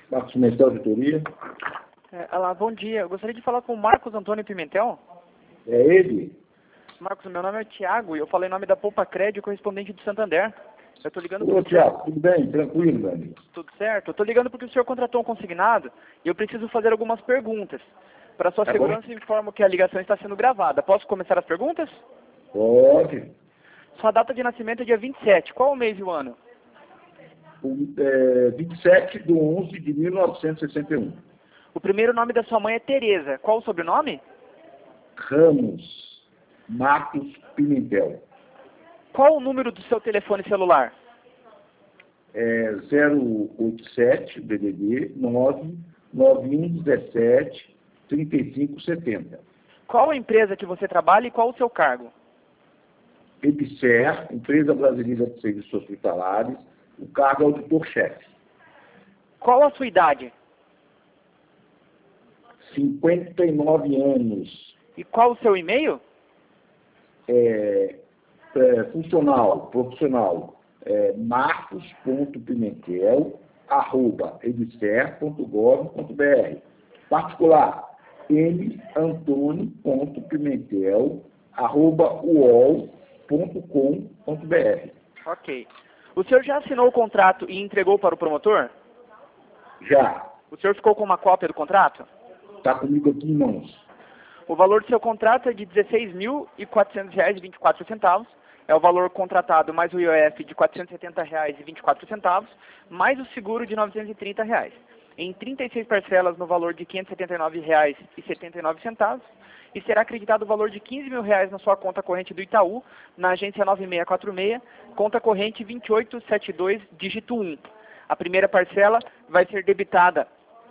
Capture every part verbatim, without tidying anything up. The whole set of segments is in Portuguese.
Marcos Pimentel, Auditoria. É, olá, bom dia. Eu gostaria de falar com o Marcos Antônio Pimentel. É ele? Marcos, meu nome é Thiago e eu falei em nome da Poupa Crédito, correspondente do Santander. Eu estou ligando Ô, porque... Thiago, tudo bem? Tranquilo, meu amigo? Tudo certo? Eu estou ligando porque o senhor contratou um consignado e eu preciso fazer algumas perguntas. Para sua Tá segurança, eu informo que a ligação está sendo gravada. Posso começar as perguntas? Pode. Sua data de nascimento é dia vinte e sete. Qual o mês e o ano? O, é, vinte e sete de onze de mil novecentos e sessenta e um. O primeiro nome da sua mãe é Tereza. Qual o sobrenome? Ramos Marcos Pimentel. Qual o número do seu telefone celular? É zero oito sete, D D D, nove nove um um sete, três cinco sete zero. Qual a empresa que você trabalha e qual o seu cargo? EBSER, Empresa Brasileira de Serviços Hospitalares, o cargo é auditor-chefe. Qual a sua idade? cinquenta e nove anos. E qual o seu e-mail? É, é, funcional, profissional, é, marcos.pimentel, arroba, ebser ponto gov ponto br. Particular, mantônio.pimentel, arroba, uol ponto com ponto br. Ok. O senhor já assinou o contrato e entregou para o promotor? Já. O senhor ficou com uma cópia do contrato? Está comigo aqui em mãos. O valor do seu contrato é de dezesseis mil e quatrocentos reais e vinte e quatro centavos. É o valor contratado mais o I O F de quatrocentos e setenta reais e vinte e quatro centavos, mais o seguro de novecentos e trinta reais. Em trinta e seis parcelas no valor de quinhentos e setenta e nove reais e setenta e nove centavos, e será acreditado o valor de quinze mil reais na sua conta corrente do Itaú, na agência nove seis quatro seis, conta corrente vinte e oito setenta e dois, dígito um. A primeira parcela vai ser debitada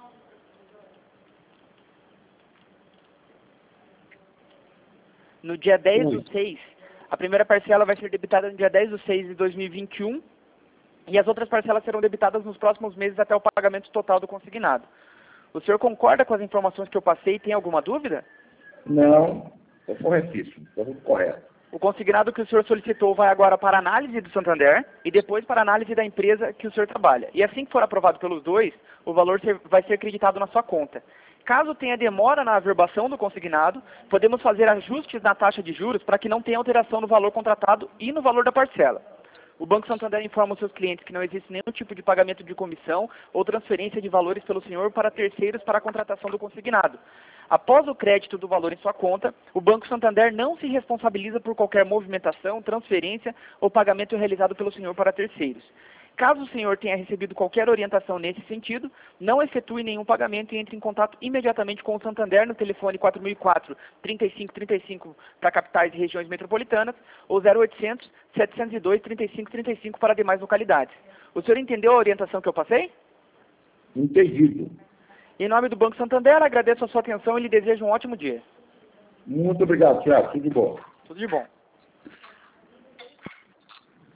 no dia dez do seis. A primeira parcela vai ser debitada no dia dez do seis de dois mil e vinte e um e as outras parcelas serão debitadas nos próximos meses até o pagamento total do consignado. O senhor concorda com as informações que eu passei e tem alguma dúvida? Não, é corretíssimo, está tudo correto. O consignado que o senhor solicitou vai agora para análise do Santander e depois para análise da empresa que o senhor trabalha. E assim que for aprovado pelos dois, o valor ser, vai ser acreditado na sua conta. Caso tenha demora na averbação do consignado, podemos fazer ajustes na taxa de juros para que não tenha alteração no valor contratado e no valor da parcela. O Banco Santander informa os seus clientes que não existe nenhum tipo de pagamento de comissão ou transferência de valores pelo senhor para terceiros para a contratação do consignado. Após o crédito do valor em sua conta, o Banco Santander não se responsabiliza por qualquer movimentação, transferência ou pagamento realizado pelo senhor para terceiros. Caso o senhor tenha recebido qualquer orientação nesse sentido, não efetue nenhum pagamento e entre em contato imediatamente com o Santander no telefone quatro mil e quatro, trinta e cinco trinta e cinco para capitais e regiões metropolitanas ou zero oitocentos, setecentos e dois, trinta e cinco trinta e cinco para demais localidades. O senhor entendeu a orientação que eu passei? Entendido. Em nome do Banco Santander, agradeço a sua atenção e lhe desejo um ótimo dia. Muito obrigado, Thiago. Tudo de bom. Tudo de bom.